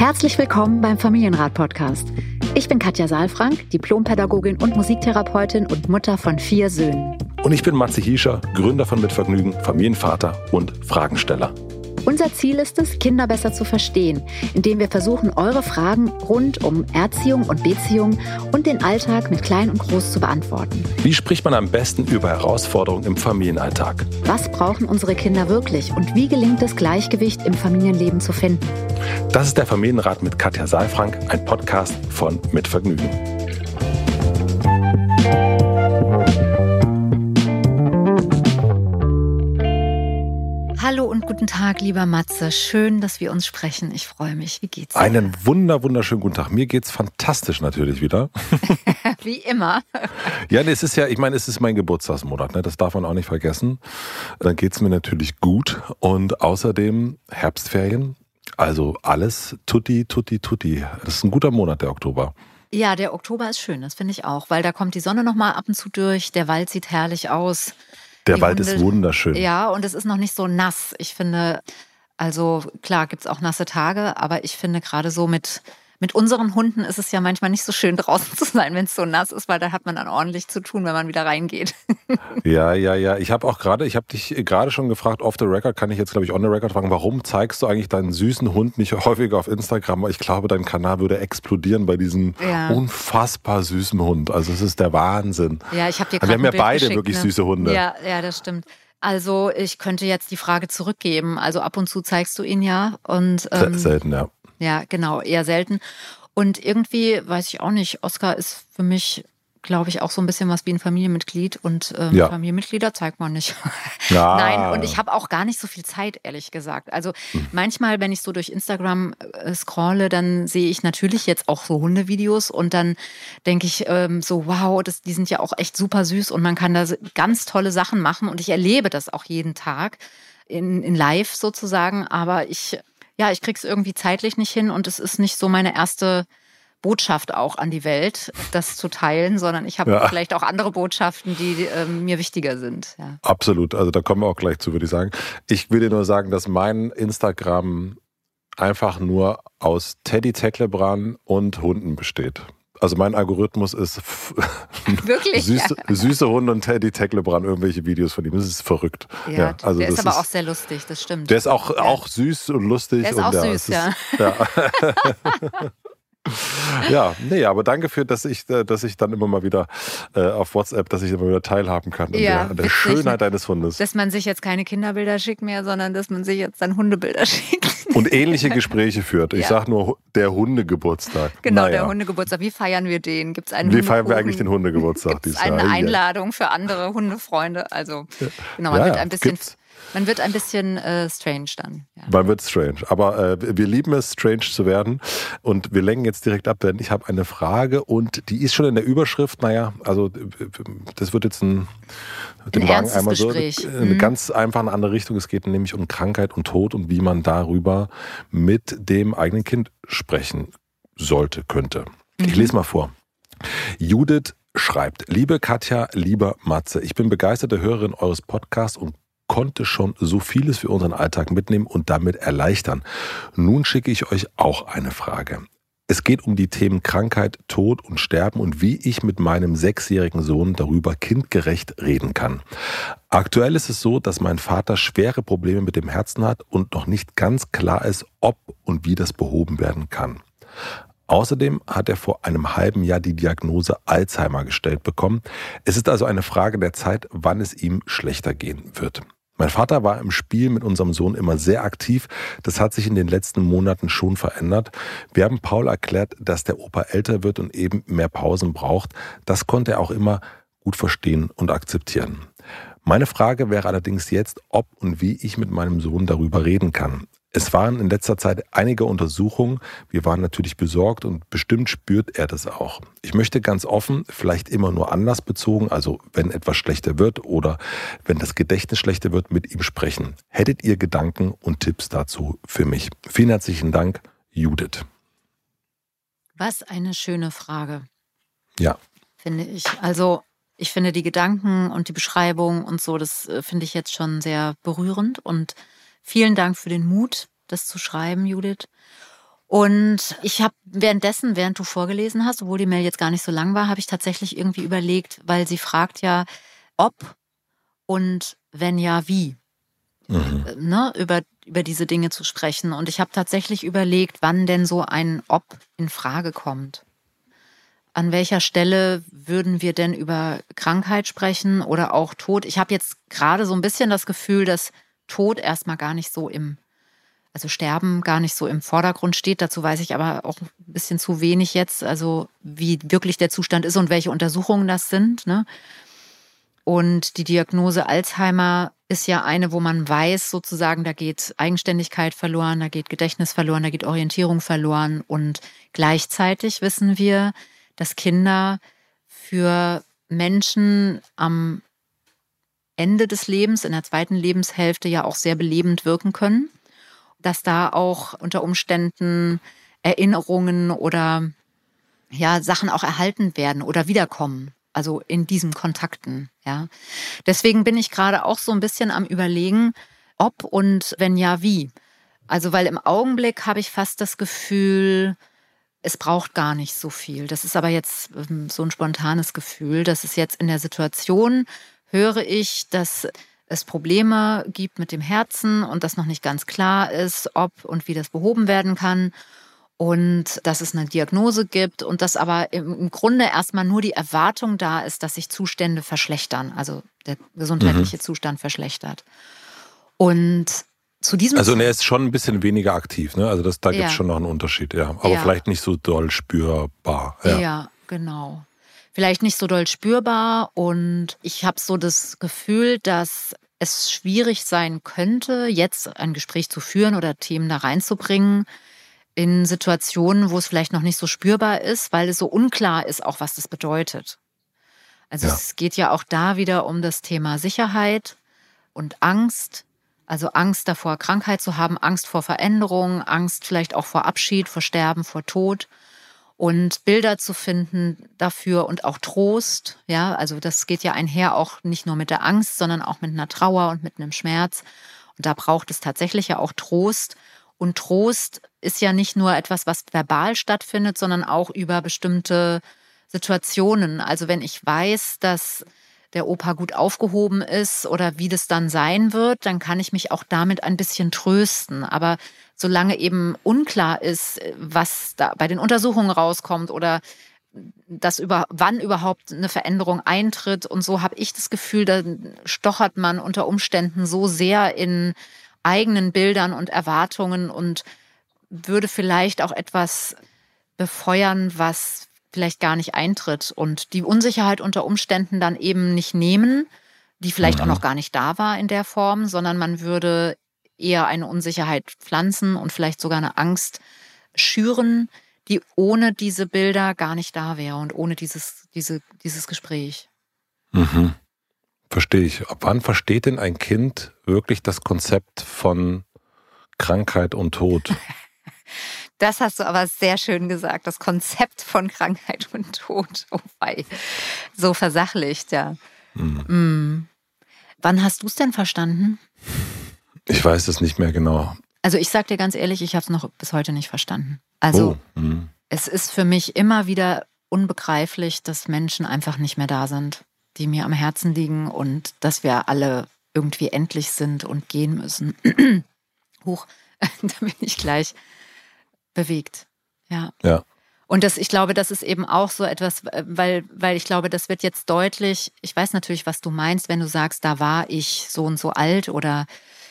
Herzlich willkommen beim Familienrat-Podcast. Ich bin Katja Saalfrank, Diplompädagogin und Musiktherapeutin und Mutter von 4 Söhnen. Und ich bin Matze Hiescher, Gründer von Mit Vergnügen, Familienvater und Fragensteller. Unser Ziel ist es, Kinder besser zu verstehen, indem wir versuchen, eure Fragen rund um Erziehung und Beziehung und den Alltag mit Klein und Groß zu beantworten. Wie spricht man am besten über Herausforderungen im Familienalltag? Was brauchen unsere Kinder wirklich und wie gelingt es, Gleichgewicht im Familienleben zu finden? Das ist der Familienrat mit Katja Saalfrank, ein Podcast von Mit Vergnügen. Hallo und guten Tag, lieber Matze. Schön, dass wir uns sprechen. Ich freue mich. Wie geht's dir? Einen wunderschönen guten Tag. Mir geht's fantastisch natürlich wieder. Wie immer. Ja, es ist mein Geburtstagsmonat, ne? Das darf man auch nicht vergessen. Dann geht's mir natürlich gut und außerdem Herbstferien. Also alles tutti. Das ist ein guter Monat, der Oktober. Ja, der Oktober ist schön, das finde ich auch, weil da kommt die Sonne noch mal ab und zu durch, der Wald sieht herrlich aus. Der Wald ist wunderschön. Ja, und es ist noch nicht so nass. Ich finde, also klar gibt es auch nasse Tage, aber ich finde gerade so mit unseren Hunden ist es ja manchmal nicht so schön draußen zu sein, wenn es so nass ist, weil da hat man dann ordentlich zu tun, wenn man wieder reingeht. Ja. Ich habe dich gerade schon gefragt, off the record, kann ich jetzt glaube ich on the record fragen, warum zeigst du eigentlich deinen süßen Hund nicht häufiger auf Instagram? Ich glaube, dein Kanal würde explodieren bei diesem unfassbar süßen Hund. Also es ist der Wahnsinn. Ja, ich habe dir Wir haben ja beide geschickt, wirklich süße Hunde. Ja, das stimmt. Also ich könnte jetzt die Frage zurückgeben. Also ab und zu zeigst du ihn ja. Und, selten, ja. Ja, genau, eher selten. Und irgendwie, weiß ich auch nicht, Oskar ist für mich, glaube ich, auch so ein bisschen was wie ein Familienmitglied. Und Familienmitglieder zeigt man nicht. Ja. Nein, und ich habe auch gar nicht so viel Zeit, ehrlich gesagt. Also manchmal, wenn ich so durch Instagram scrolle, dann sehe ich natürlich jetzt auch so Hundevideos und dann denke ich so, wow, die sind ja auch echt super süß und man kann da ganz tolle Sachen machen und ich erlebe das auch jeden Tag in live sozusagen, aber ich krieg's irgendwie zeitlich nicht hin und es ist nicht so meine erste Botschaft auch an die Welt, das zu teilen, sondern ich habe vielleicht auch andere Botschaften, die mir wichtiger sind. Ja. Absolut, also da kommen wir auch gleich zu, würde ich sagen. Ich will dir nur sagen, dass mein Instagram einfach nur aus Teddy Tecklebrand und Hunden besteht. Also mein Algorithmus ist wirklich? süße Hunde und Teddy Tecklebrand, irgendwelche Videos von ihm. Das ist verrückt. Ja, also der ist aber auch sehr lustig, das stimmt. Der ist auch süß und lustig. Der ist auch süß, ja. Ja, aber danke für, dass ich dann immer mal wieder auf WhatsApp, dass ich immer wieder teilhaben kann an der Schönheit deines Hundes. Dass man sich jetzt keine Kinderbilder schickt mehr, sondern dass man sich jetzt dann Hundebilder schickt. Und ähnliche Gespräche führt. Ich sag nur, der Hundegeburtstag. Genau, der Hundegeburtstag. Wie feiern wir den? Gibt's einen Wie feiern wir eigentlich den Hundegeburtstag dieses Jahr? Eine Einladung für andere Hundefreunde. Also, genau, man wird ein bisschen strange dann. Ja. Man wird strange. Aber wir lieben es, strange zu werden. Und wir lenken jetzt direkt ab, denn ich habe eine Frage und die ist schon in der Überschrift. Also das wird jetzt ein ernstes Gespräch. Eine ganz einfach eine andere Richtung. Es geht nämlich um Krankheit und Tod und wie man darüber mit dem eigenen Kind sprechen könnte. Ich lese mal vor. Judith schreibt: Liebe Katja, lieber Matze, ich bin begeisterte Hörerin eures Podcasts und konnte schon so vieles für unseren Alltag mitnehmen und damit erleichtern. Nun schicke ich euch auch eine Frage. Es geht um die Themen Krankheit, Tod und Sterben und wie ich mit meinem 6-jährigen Sohn darüber kindgerecht reden kann. Aktuell ist es so, dass mein Vater schwere Probleme mit dem Herzen hat und noch nicht ganz klar ist, ob und wie das behoben werden kann. Außerdem hat er vor einem halben Jahr die Diagnose Alzheimer gestellt bekommen. Es ist also eine Frage der Zeit, wann es ihm schlechter gehen wird. Mein Vater war im Spiel mit unserem Sohn immer sehr aktiv. Das hat sich in den letzten Monaten schon verändert. Wir haben Paul erklärt, dass der Opa älter wird und eben mehr Pausen braucht. Das konnte er auch immer gut verstehen und akzeptieren. Meine Frage wäre allerdings jetzt, ob und wie ich mit meinem Sohn darüber reden kann. Es waren in letzter Zeit einige Untersuchungen. Wir waren natürlich besorgt und bestimmt spürt er das auch. Ich möchte ganz offen, vielleicht immer nur anlassbezogen, also wenn etwas schlechter wird oder wenn das Gedächtnis schlechter wird, mit ihm sprechen. Hättet ihr Gedanken und Tipps dazu für mich? Vielen herzlichen Dank, Judith. Was eine schöne Frage. Ja. Finde ich. Also ich finde die Gedanken und die Beschreibung und so, das finde ich jetzt schon sehr berührend und vielen Dank für den Mut, das zu schreiben, Judith. Und ich habe währenddessen, während du vorgelesen hast, obwohl die Mail jetzt gar nicht so lang war, habe ich tatsächlich irgendwie überlegt, weil sie fragt ja, ob und wenn ja, wie, ne, über diese Dinge zu sprechen. Und ich habe tatsächlich überlegt, wann denn so ein Ob in Frage kommt. An welcher Stelle würden wir denn über Krankheit sprechen oder auch Tod? Ich habe jetzt gerade so ein bisschen das Gefühl, dass Tod erstmal gar nicht so also Sterben gar nicht so im Vordergrund steht. Dazu weiß ich aber auch ein bisschen zu wenig jetzt, also wie wirklich der Zustand ist und welche Untersuchungen das sind, ne? Und die Diagnose Alzheimer ist ja eine, wo man weiß, sozusagen, da geht Eigenständigkeit verloren, da geht Gedächtnis verloren, da geht Orientierung verloren. Und gleichzeitig wissen wir, dass Kinder für Menschen am Ende des Lebens, in der zweiten Lebenshälfte ja auch sehr belebend wirken können. Dass da auch unter Umständen Erinnerungen oder ja, Sachen auch erhalten werden oder wiederkommen. Also in diesen Kontakten, ja. Deswegen bin ich gerade auch so ein bisschen am Überlegen, ob und wenn ja, wie. Also, weil im Augenblick habe ich fast das Gefühl, es braucht gar nicht so viel. Das ist aber jetzt so ein spontanes Gefühl. Das ist jetzt in der Situation, höre ich, dass es Probleme gibt mit dem Herzen und dass noch nicht ganz klar ist, ob und wie das behoben werden kann. Und dass es eine Diagnose gibt und dass aber im Grunde erstmal nur die Erwartung da ist, dass sich Zustände verschlechtern, also der gesundheitliche Zustand verschlechtert. Und zu diesem Also er ist schon ein bisschen weniger aktiv, ne? Also da gibt es schon noch einen Unterschied, ja. Aber vielleicht nicht so doll spürbar. Ja, genau. Vielleicht nicht so doll spürbar und ich habe so das Gefühl, dass es schwierig sein könnte, jetzt ein Gespräch zu führen oder Themen da reinzubringen in Situationen, wo es vielleicht noch nicht so spürbar ist, weil es so unklar ist, auch was das bedeutet. Also es geht ja auch da wieder um das Thema Sicherheit und Angst. Also Angst davor, Krankheit zu haben, Angst vor Veränderung, Angst vielleicht auch vor Abschied, vor Sterben, vor Tod. Und Bilder zu finden dafür und auch Trost. Ja, also das geht ja einher auch nicht nur mit der Angst, sondern auch mit einer Trauer und mit einem Schmerz. Und da braucht es tatsächlich ja auch Trost. Und Trost ist ja nicht nur etwas, was verbal stattfindet, sondern auch über bestimmte Situationen. Also wenn ich weiß, dass der Opa gut aufgehoben ist oder wie das dann sein wird, dann kann ich mich auch damit ein bisschen trösten. Aber solange eben unklar ist, was da bei den Untersuchungen rauskommt oder wann überhaupt eine Veränderung eintritt und so, habe ich das Gefühl, da stochert man unter Umständen so sehr in eigenen Bildern und Erwartungen und würde vielleicht auch etwas befeuern, was vielleicht gar nicht eintritt und die Unsicherheit unter Umständen dann eben nicht nehmen, die vielleicht auch noch gar nicht da war in der Form, sondern man würde eher eine Unsicherheit pflanzen und vielleicht sogar eine Angst schüren, die ohne diese Bilder gar nicht da wäre und ohne dieses Gespräch. Mhm. Verstehe ich. Ab wann versteht denn ein Kind wirklich das Konzept von Krankheit und Tod? Das hast du aber sehr schön gesagt, das Konzept von Krankheit und Tod. Oh wei, so versachlicht, ja. Mhm. Wann hast du es denn verstanden? Ich weiß es nicht mehr genau. Also ich sag dir ganz ehrlich, ich habe es noch bis heute nicht verstanden. Also es ist für mich immer wieder unbegreiflich, dass Menschen einfach nicht mehr da sind, die mir am Herzen liegen und dass wir alle irgendwie endlich sind und gehen müssen. Huch, da bin ich gleich bewegt. Ja. Und ich glaube, das ist eben auch so etwas, weil ich glaube, das wird jetzt deutlich. Ich weiß natürlich, was du meinst, wenn du sagst, da war ich so und so alt oder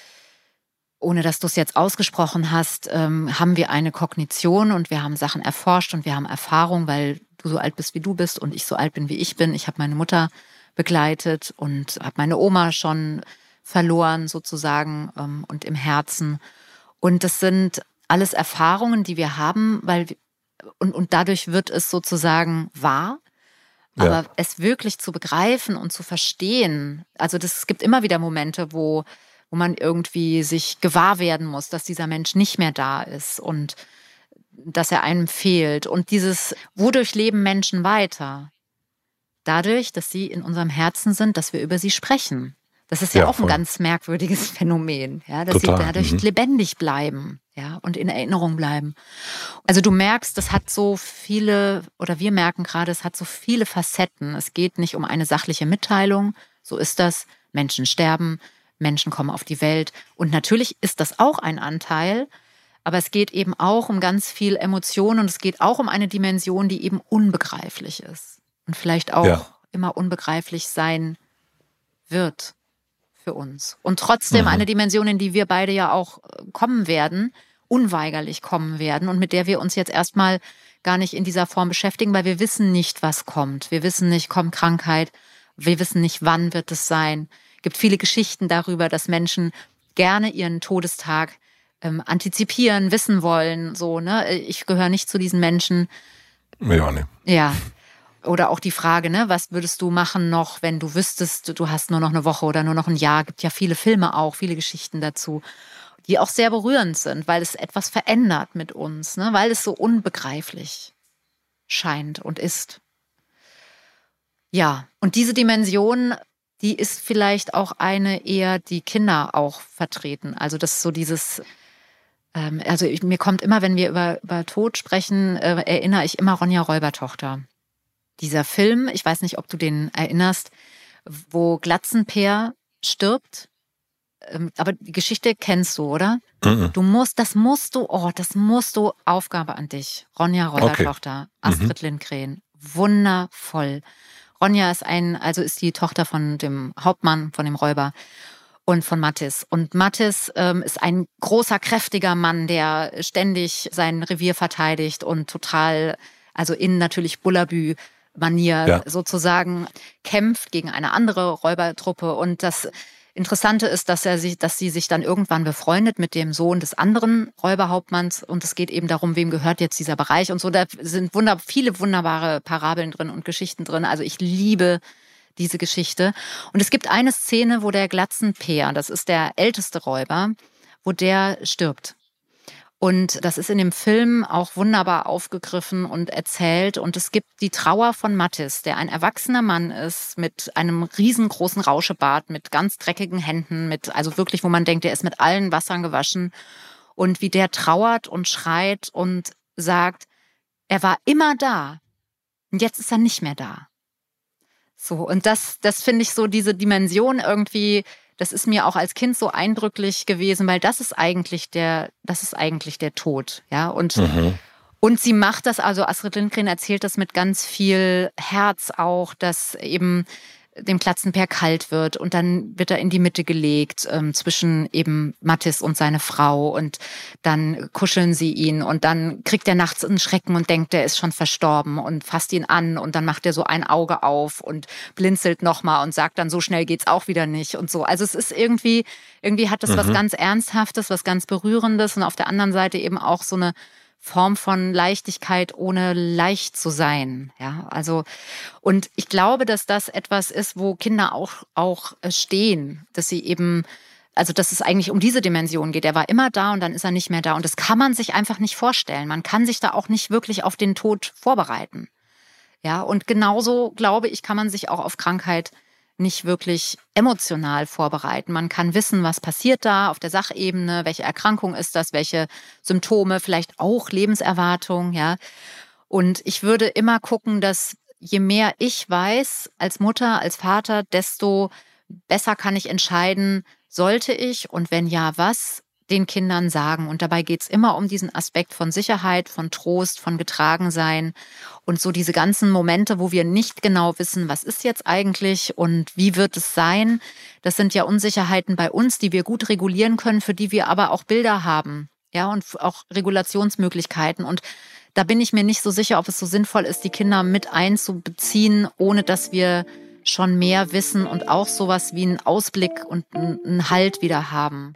ohne dass du es jetzt ausgesprochen hast, haben wir eine Kognition und wir haben Sachen erforscht und wir haben Erfahrung, weil du so alt bist, wie du bist und ich so alt bin, wie ich bin. Ich habe meine Mutter begleitet und habe meine Oma schon verloren sozusagen und im Herzen. Und das sind alles Erfahrungen, die wir haben, und dadurch wird es sozusagen wahr. Aber es wirklich zu begreifen und zu verstehen, also es gibt immer wieder Momente, wo man irgendwie sich gewahr werden muss, dass dieser Mensch nicht mehr da ist und dass er einem fehlt. Und wodurch leben Menschen weiter? Dadurch, dass sie in unserem Herzen sind, dass wir über sie sprechen. Das ist ja auch ein voll. ganz merkwürdiges Phänomen, ja, dass Total. sie dadurch lebendig bleiben, ja, und in Erinnerung bleiben. Also du merkst, das hat so viele, oder wir merken gerade, es hat so viele Facetten. Es geht nicht um eine sachliche Mitteilung, so ist das. Menschen sterben, Menschen kommen auf die Welt. Und natürlich ist das auch ein Anteil, aber es geht eben auch um ganz viel Emotion und es geht auch um eine Dimension, die eben unbegreiflich ist und vielleicht auch immer unbegreiflich sein wird für uns. Und trotzdem eine Dimension, in die wir beide ja auch kommen werden, unweigerlich kommen werden und mit der wir uns jetzt erstmal gar nicht in dieser Form beschäftigen, weil wir wissen nicht, was kommt. Wir wissen nicht, kommt Krankheit, wir wissen nicht, wann wird es sein. Es gibt viele Geschichten darüber, dass Menschen gerne ihren Todestag antizipieren, wissen wollen. So, ne? Ich gehöre nicht zu diesen Menschen. Ja, nee. Ja. Oder auch die Frage, ne, was würdest du machen noch, wenn du wüsstest, du hast nur noch eine Woche oder nur noch ein Jahr. Gibt ja viele Filme auch, viele Geschichten dazu, die auch sehr berührend sind, weil es etwas verändert mit uns, ne, weil es so unbegreiflich scheint und ist. Ja, und diese Dimension, die ist vielleicht auch eine eher, die Kinder auch vertreten. Also das ist so dieses, mir kommt immer, wenn wir über Tod sprechen, erinnere ich immer Ronja Räubertochter. Dieser Film, ich weiß nicht, ob du den erinnerst, wo Glatzenpeer stirbt. Aber die Geschichte kennst du, oder? Das musst du, Aufgabe an dich. Ronja Räubertochter, Astrid Lindgren. Wundervoll. Ronja ist die Tochter von dem Hauptmann, von dem Räuber und von Mattis. Und Mattis ist ein großer, kräftiger Mann, der ständig sein Revier verteidigt und total, also in natürlich Bullabü-Manier sozusagen kämpft gegen eine andere Räubertruppe. Und das Interessante ist, dass sie sich dann irgendwann befreundet mit dem Sohn des anderen Räuberhauptmanns und es geht eben darum, wem gehört jetzt dieser Bereich und so. Da sind viele wunderbare Parabeln drin und Geschichten drin. Also ich liebe diese Geschichte. Und es gibt eine Szene, wo der Glatzenpeer, das ist der älteste Räuber, wo der stirbt. Und das ist in dem Film auch wunderbar aufgegriffen und erzählt. Und es gibt die Trauer von Mattis, der ein erwachsener Mann ist mit einem riesengroßen Rauschebart, mit ganz dreckigen Händen, also wirklich, wo man denkt, der ist mit allen Wassern gewaschen. Und wie der trauert und schreit und sagt, er war immer da und jetzt ist er nicht mehr da. So, und das finde ich so, diese Dimension irgendwie, das ist mir auch als Kind so eindrücklich gewesen, weil das ist eigentlich der Tod, ja. Und sie macht das, also Astrid Lindgren erzählt das mit ganz viel Herz auch, dass eben dem Glatzenpeer kalt wird und dann wird er in die Mitte gelegt zwischen eben Mattis und seine Frau und dann kuscheln sie ihn und dann kriegt er nachts einen Schrecken und denkt, der ist schon verstorben und fasst ihn an und dann macht er so ein Auge auf und blinzelt nochmal und sagt dann, so schnell geht's auch wieder nicht und so. Also es ist irgendwie hat das was ganz Ernsthaftes, was ganz Berührendes und auf der anderen Seite eben auch so eine Form von Leichtigkeit, ohne leicht zu sein. Ja, also, und ich glaube, dass das etwas ist, wo Kinder auch stehen, dass sie eben, also, dass es eigentlich um diese Dimension geht. Er war immer da und dann ist er nicht mehr da. Und das kann man sich einfach nicht vorstellen. Man kann sich da auch nicht wirklich auf den Tod vorbereiten. Ja, und genauso, glaube ich, kann man sich auch auf Krankheit nicht wirklich emotional vorbereiten. Man kann wissen, was passiert da auf der Sachebene, welche Erkrankung ist das, welche Symptome, vielleicht auch Lebenserwartung, ja. Und ich würde immer gucken, dass je mehr ich weiß als Mutter, als Vater, desto besser kann ich entscheiden, sollte ich und wenn ja, was den Kindern sagen. Und dabei geht's immer um diesen Aspekt von Sicherheit, von Trost, von Getragensein und so diese ganzen Momente, wo wir nicht genau wissen, was ist jetzt eigentlich und wie wird es sein. Das sind ja Unsicherheiten bei uns, die wir gut regulieren können, für die wir aber auch Bilder haben, ja, und auch Regulationsmöglichkeiten. Und da bin ich mir nicht so sicher, ob es so sinnvoll ist, die Kinder mit einzubeziehen, ohne dass wir schon mehr wissen und auch sowas wie einen Ausblick und einen Halt wieder haben.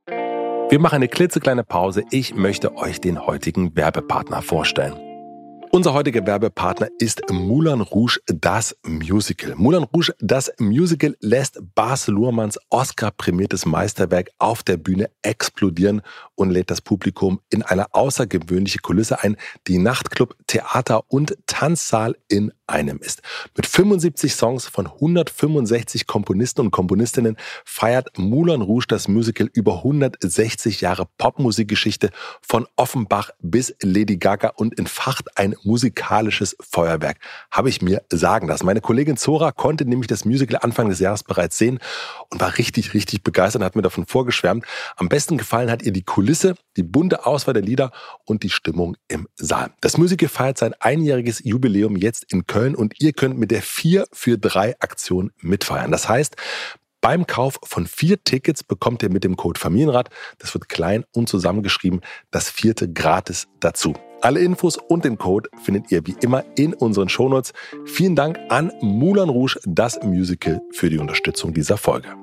Wir machen eine klitzekleine Pause. Ich möchte euch den heutigen Werbepartner vorstellen. Unser heutiger Werbepartner ist Moulin Rouge, das Musical. Moulin Rouge, das Musical lässt Baz Luhrmanns Oscar-prämiertes Meisterwerk auf der Bühne explodieren und lädt das Publikum in eine außergewöhnliche Kulisse ein, die Nachtclub, Theater und Tanzsaal in einem ist. Mit 75 Songs von 165 Komponisten und Komponistinnen feiert Moulin Rouge das Musical über 160 Jahre Popmusikgeschichte von Offenbach bis Lady Gaga und entfacht ein musikalisches Feuerwerk, habe ich mir sagen lassen. Meine Kollegin Zora konnte nämlich das Musical Anfang des Jahres bereits sehen und war richtig, richtig begeistert und hat mir davon vorgeschwärmt. Am besten gefallen hat ihr die Kulisse, die bunte Auswahl der Lieder und die Stimmung im Saal. Das Musical feiert sein einjähriges Jubiläum jetzt in Köln und ihr könnt mit der 4 für 3 Aktion mitfeiern. Das heißt, beim Kauf von 4 Tickets bekommt ihr mit dem Code Familienrat, das wird klein und zusammengeschrieben, das 4. gratis dazu. Alle Infos und den Code findet ihr wie immer in unseren Shownotes. Vielen Dank an Moulin Rouge, das Musical, für die Unterstützung dieser Folge.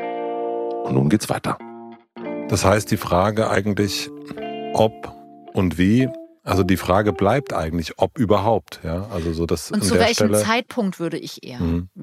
Und nun geht's weiter. Das heißt, die Frage eigentlich, ob und wie, also die Frage bleibt eigentlich, ob überhaupt. Ja? Also so das und zu welchem Zeitpunkt würde ich eher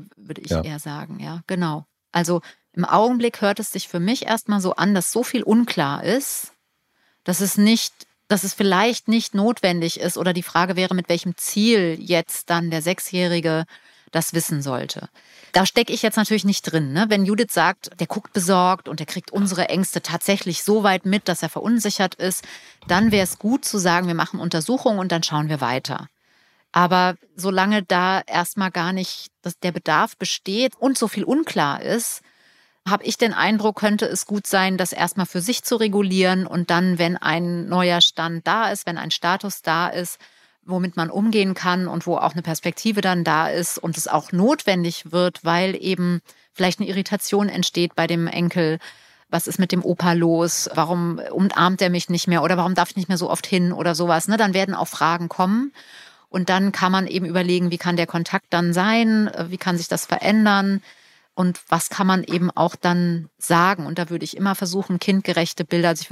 sagen, ja, genau. Also im Augenblick hört es sich für mich erstmal so an, dass so viel unklar ist, dass es vielleicht nicht notwendig ist oder die Frage wäre, mit welchem Ziel jetzt dann der 6-Jährige das wissen sollte. Da stecke ich jetzt natürlich nicht drin. Ne? Wenn Judith sagt, der guckt besorgt und der kriegt unsere Ängste tatsächlich so weit mit, dass er verunsichert ist, dann wäre es gut zu sagen, wir machen Untersuchungen und dann schauen wir weiter. Aber solange da erstmal gar nicht der Bedarf besteht und so viel unklar ist, habe ich den Eindruck, könnte es gut sein, das erstmal für sich zu regulieren und dann, wenn ein neuer Stand da ist, wenn ein Status da ist, womit man umgehen kann und wo auch eine Perspektive dann da ist und es auch notwendig wird, weil eben vielleicht eine Irritation entsteht bei dem Enkel. Was ist mit dem Opa los? Warum umarmt er mich nicht mehr oder warum darf ich nicht mehr so oft hin oder sowas? Ne? Dann werden auch Fragen kommen und dann kann man eben überlegen, wie kann der Kontakt dann sein? Wie kann sich das verändern? Und was kann man eben auch dann sagen? Und da würde ich immer versuchen, kindgerechte Bilder, ich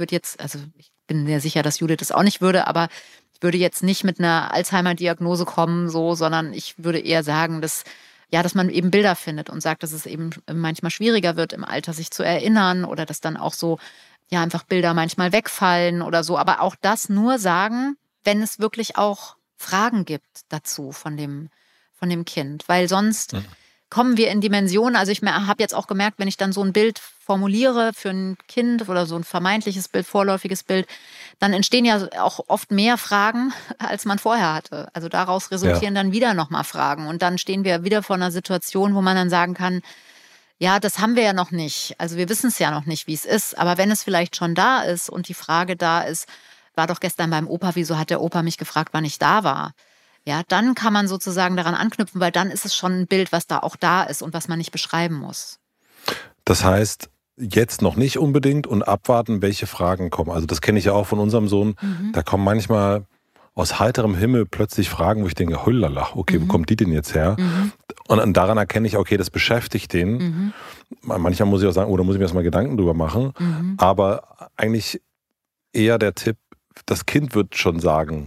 bin mir sicher, dass Judith das auch nicht würde, aber ich würde jetzt nicht mit einer Alzheimer-Diagnose kommen, sondern ich würde eher sagen, dass man eben Bilder findet und sagt, dass es eben manchmal schwieriger wird, im Alter sich zu erinnern oder dass dann auch so, einfach Bilder manchmal wegfallen oder so. Aber auch das nur sagen, wenn es wirklich auch Fragen gibt dazu von dem Kind. Weil sonst kommen wir in Dimensionen. Also ich habe jetzt auch gemerkt, wenn ich dann so ein Bild formuliere für ein Kind oder so ein vermeintliches Bild, vorläufiges Bild, dann entstehen ja auch oft mehr Fragen, als man vorher hatte. Also daraus resultieren dann wieder nochmal Fragen. Und dann stehen wir wieder vor einer Situation, wo man dann sagen kann, ja, das haben wir ja noch nicht. Also wir wissen es ja noch nicht, wie es ist. Aber wenn es vielleicht schon da ist und die Frage da ist, war doch gestern beim Opa, wieso hat der Opa mich gefragt, wann ich da war? Ja, dann kann man sozusagen daran anknüpfen, weil dann ist es schon ein Bild, was da auch da ist und was man nicht beschreiben muss. Das heißt, jetzt noch nicht unbedingt und abwarten, welche Fragen kommen. Also das kenne ich ja auch von unserem Sohn. Da kommen manchmal aus heiterem Himmel plötzlich Fragen, wo ich denke, hullala, okay, wo kommt die denn jetzt her? Und daran erkenne ich, okay, das beschäftigt den. Manchmal muss ich auch sagen, da muss ich mir erstmal Gedanken drüber machen. Aber eigentlich eher der Tipp, das Kind wird schon sagen,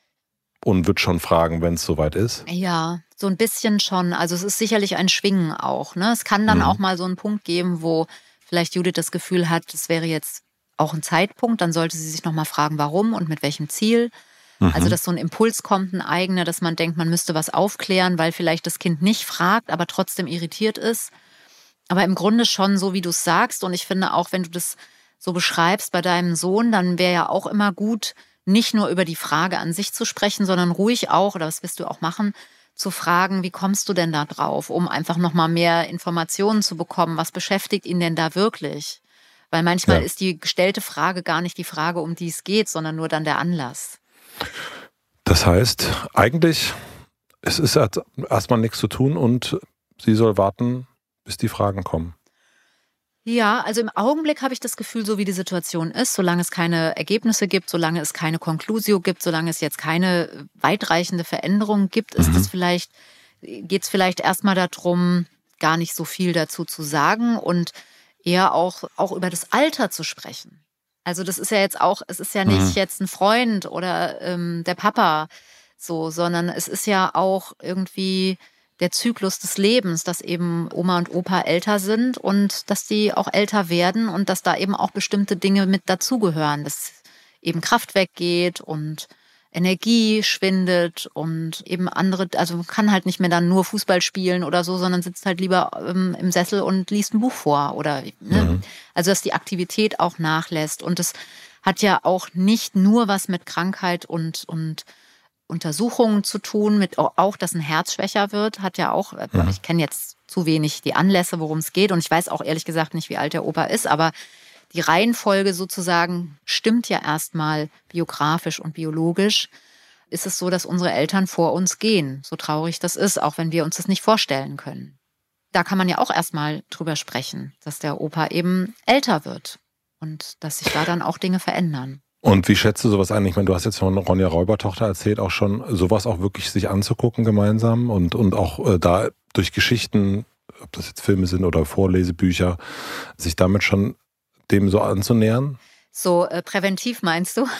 und wird schon fragen, wenn es soweit ist? Ja, so ein bisschen schon. Also es ist sicherlich ein Schwingen auch. Ne? Es kann dann auch mal so einen Punkt geben, wo vielleicht Judith das Gefühl hat, das wäre jetzt auch ein Zeitpunkt. Dann sollte sie sich nochmal fragen, warum und mit welchem Ziel. Also dass so ein Impuls kommt, ein eigener, dass man denkt, man müsste was aufklären, weil vielleicht das Kind nicht fragt, aber trotzdem irritiert ist. Aber im Grunde schon so, wie du es sagst. Und ich finde auch, wenn du das so beschreibst bei deinem Sohn, dann wäre ja auch immer gut, nicht nur über die Frage an sich zu sprechen, sondern ruhig auch, oder das wirst du auch machen, zu fragen, wie kommst du denn da drauf, um einfach nochmal mehr Informationen zu bekommen, was beschäftigt ihn denn da wirklich? Weil manchmal ist die gestellte Frage gar nicht die Frage, um die es geht, sondern nur dann der Anlass. Das heißt, eigentlich, es ist erstmal nichts zu tun und sie soll warten, bis die Fragen kommen. Ja, also im Augenblick habe ich das Gefühl, so wie die Situation ist, solange es keine Ergebnisse gibt, solange es keine Conclusio gibt, solange es jetzt keine weitreichende Veränderung gibt, geht es vielleicht erstmal darum, gar nicht so viel dazu zu sagen und eher auch über das Alter zu sprechen. Also das ist ja jetzt auch, es ist ja nicht jetzt ein Freund oder der Papa so, sondern es ist ja auch irgendwie der Zyklus des Lebens, dass eben Oma und Opa älter sind und dass die auch älter werden und dass da eben auch bestimmte Dinge mit dazugehören, dass eben Kraft weggeht und Energie schwindet und eben andere, also man kann halt nicht mehr dann nur Fußball spielen oder so, sondern sitzt halt lieber im Sessel und liest ein Buch vor oder, ne? Also dass die Aktivität auch nachlässt und es hat ja auch nicht nur was mit Krankheit und Untersuchungen zu tun, mit auch, dass ein Herz schwächer wird, hat ja auch, ich kenne jetzt zu wenig die Anlässe, worum es geht und ich weiß auch ehrlich gesagt nicht, wie alt der Opa ist, aber die Reihenfolge sozusagen stimmt ja erstmal biografisch und biologisch. Ist es so, dass unsere Eltern vor uns gehen, so traurig das ist, auch wenn wir uns das nicht vorstellen können. Da kann man ja auch erstmal drüber sprechen, dass der Opa eben älter wird und dass sich da dann auch Dinge verändern. Und wie schätzt du sowas ein? Ich meine, du hast jetzt von Ronja Räubertochter erzählt, auch schon sowas auch wirklich sich anzugucken gemeinsam und auch da durch Geschichten, ob das jetzt Filme sind oder Vorlesebücher, sich damit schon dem so anzunähern? So präventiv meinst du?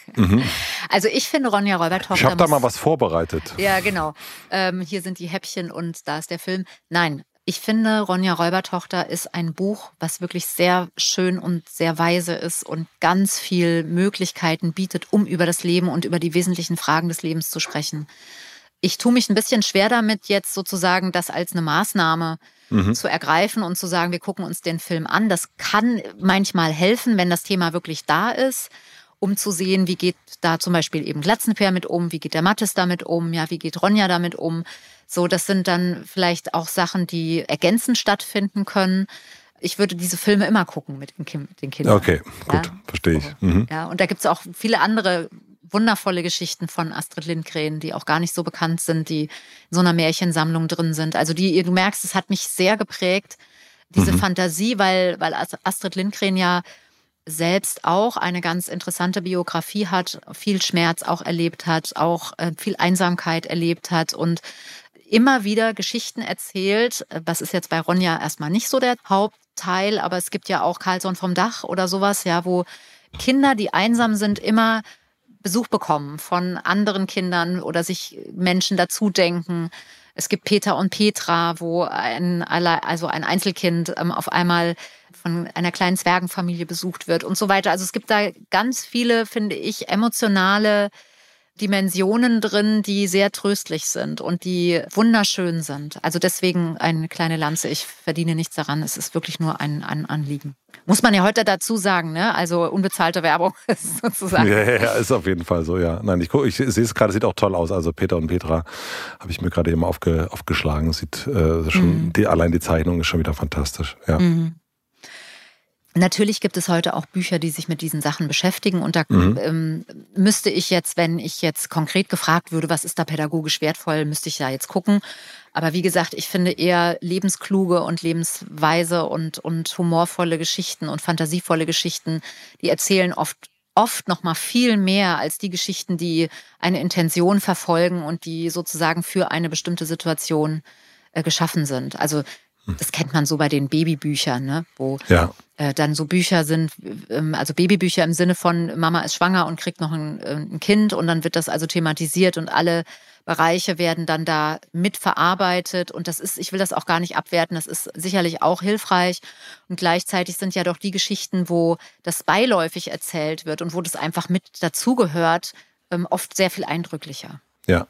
Also ich finde Ronja Räubertochter... Ich habe da mal was vorbereitet. Ja, genau. Hier sind die Häppchen und da ist der Film. Nein, ich finde Ronja Räubertochter ist ein Buch, was wirklich sehr schön und sehr weise ist und ganz viel Möglichkeiten bietet, um über das Leben und über die wesentlichen Fragen des Lebens zu sprechen. Ich tue mich ein bisschen schwer damit, jetzt sozusagen das als eine Maßnahme zu ergreifen und zu sagen, wir gucken uns den Film an. Das kann manchmal helfen, wenn das Thema wirklich da ist, um zu sehen, wie geht da zum Beispiel eben Glatzenpeer mit um, wie geht der Mathis damit um, ja, wie geht Ronja damit um. So, das sind dann vielleicht auch Sachen, die ergänzend stattfinden können. Ich würde diese Filme immer gucken mit den Kindern. Okay, gut, ja, verstehe ich. Ja, und da gibt es auch viele andere wundervolle Geschichten von Astrid Lindgren, die auch gar nicht so bekannt sind, die in so einer Märchensammlung drin sind. Also du merkst, es hat mich sehr geprägt, diese Fantasie, weil Astrid Lindgren ja selbst auch eine ganz interessante Biografie hat, viel Schmerz auch erlebt hat, auch viel Einsamkeit erlebt hat und immer wieder Geschichten erzählt. Das ist jetzt bei Ronja erstmal nicht so der Hauptteil, aber es gibt ja auch Carlsson vom Dach oder sowas, ja, wo Kinder, die einsam sind, immer Besuch bekommen von anderen Kindern oder sich Menschen dazu denken. Es gibt Peter und Petra, wo ein Einzelkind auf einmal von einer kleinen Zwergenfamilie besucht wird und so weiter. Also es gibt da ganz viele, finde ich, emotionale Dimensionen drin, die sehr tröstlich sind und die wunderschön sind. Also deswegen eine kleine Lanze. Ich verdiene nichts daran. Es ist wirklich nur ein Anliegen. Muss man ja heute dazu sagen, ne? Also unbezahlte Werbung ist sozusagen. Ja, ist auf jeden Fall so, ja. Nein, ich sehe es gerade, sieht auch toll aus. Also Peter und Petra habe ich mir gerade eben aufgeschlagen. Sieht schon, allein die Zeichnung ist schon wieder fantastisch. Ja. Natürlich gibt es heute auch Bücher, die sich mit diesen Sachen beschäftigen und da müsste ich jetzt, wenn ich jetzt konkret gefragt würde, was ist da pädagogisch wertvoll, müsste ich da jetzt gucken. Aber wie gesagt, ich finde eher lebenskluge und lebensweise und humorvolle Geschichten und fantasievolle Geschichten, die erzählen oft noch mal viel mehr als die Geschichten, die eine Intention verfolgen und die sozusagen für eine bestimmte Situation geschaffen sind. Also das kennt man so bei den Babybüchern, ne? Wo dann so Bücher sind, also Babybücher im Sinne von Mama ist schwanger und kriegt noch ein Kind und dann wird das also thematisiert und alle Bereiche werden dann da mitverarbeitet und das ist, ich will das auch gar nicht abwerten, das ist sicherlich auch hilfreich und gleichzeitig sind ja doch die Geschichten, wo das beiläufig erzählt wird und wo das einfach mit dazugehört, oft sehr viel eindrücklicher. Ja.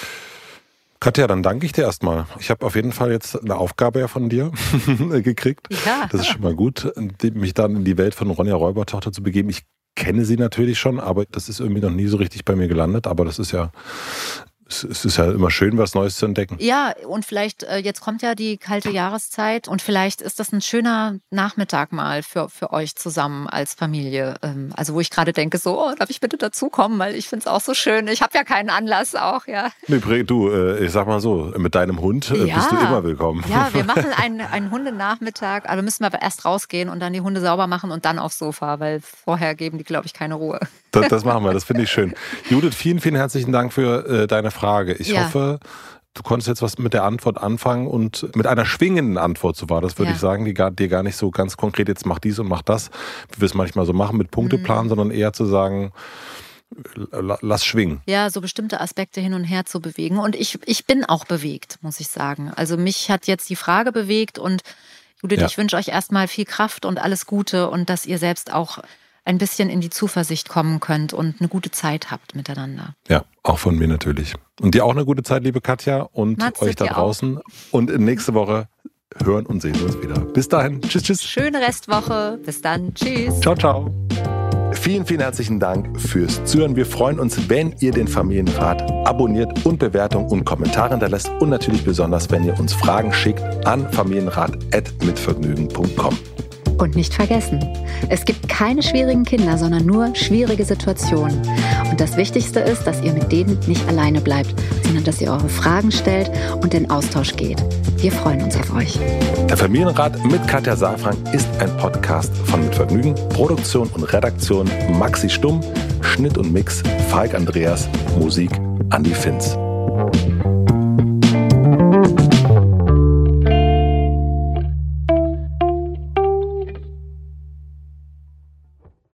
Katja, dann danke ich dir erstmal. Ich habe auf jeden Fall jetzt eine Aufgabe ja von dir gekriegt. Ja. Das ist schon mal gut, mich dann in die Welt von Ronja Räubertochter zu begeben. Ich kenne sie natürlich schon, aber das ist irgendwie noch nie so richtig bei mir gelandet. Aber das ist ja... Es ist ja immer schön, was Neues zu entdecken. Ja, und vielleicht, jetzt kommt ja die kalte Jahreszeit und vielleicht ist das ein schöner Nachmittag mal für euch zusammen als Familie. Also wo ich gerade denke, so, darf ich bitte dazukommen, weil ich finde es auch so schön. Ich habe ja keinen Anlass auch, ja. Nee, du, ich sag mal so, mit deinem Hund bist du immer willkommen. Ja, wir machen einen Hundenachmittag, aber müssen wir aber erst rausgehen und dann die Hunde sauber machen und dann aufs Sofa, weil vorher geben die, glaube ich, keine Ruhe. Das machen wir, das finde ich schön. Judith, vielen, vielen herzlichen Dank für deine Frage. Ich hoffe, du konntest jetzt was mit der Antwort anfangen und mit einer schwingenden Antwort, so war das, würde ich sagen, die dir gar nicht so ganz konkret jetzt mach dies und mach das, wie wir es manchmal so machen mit Punkteplan, sondern eher zu sagen, lass schwingen. Ja, so bestimmte Aspekte hin und her zu bewegen und ich bin auch bewegt, muss ich sagen. Also mich hat jetzt die Frage bewegt und Judith, ich wünsche euch erstmal viel Kraft und alles Gute und dass ihr selbst auch ein bisschen in die Zuversicht kommen könnt und eine gute Zeit habt miteinander. Ja, auch von mir natürlich. Und dir auch eine gute Zeit, liebe Katja, und Matze, euch da draußen. Auch. Und nächste Woche hören und sehen wir uns wieder. Bis dahin. Tschüss, tschüss. Schöne Restwoche. Bis dann. Tschüss. Ciao, ciao. Vielen, vielen herzlichen Dank fürs Zuhören. Wir freuen uns, wenn ihr den Familienrat abonniert und Bewertungen und Kommentare hinterlässt. Und natürlich besonders, wenn ihr uns Fragen schickt an familienrat@mitvergnügen.com. Und nicht vergessen, es gibt keine schwierigen Kinder, sondern nur schwierige Situationen. Und das Wichtigste ist, dass ihr mit denen nicht alleine bleibt, sondern dass ihr eure Fragen stellt und in Austausch geht. Wir freuen uns auf euch. Der Familienrat mit Katja Saalfrank ist ein Podcast von Mit Vergnügen. Produktion und Redaktion Maxi Stumm, Schnitt und Mix Falk Andreas, Musik Andi Finz.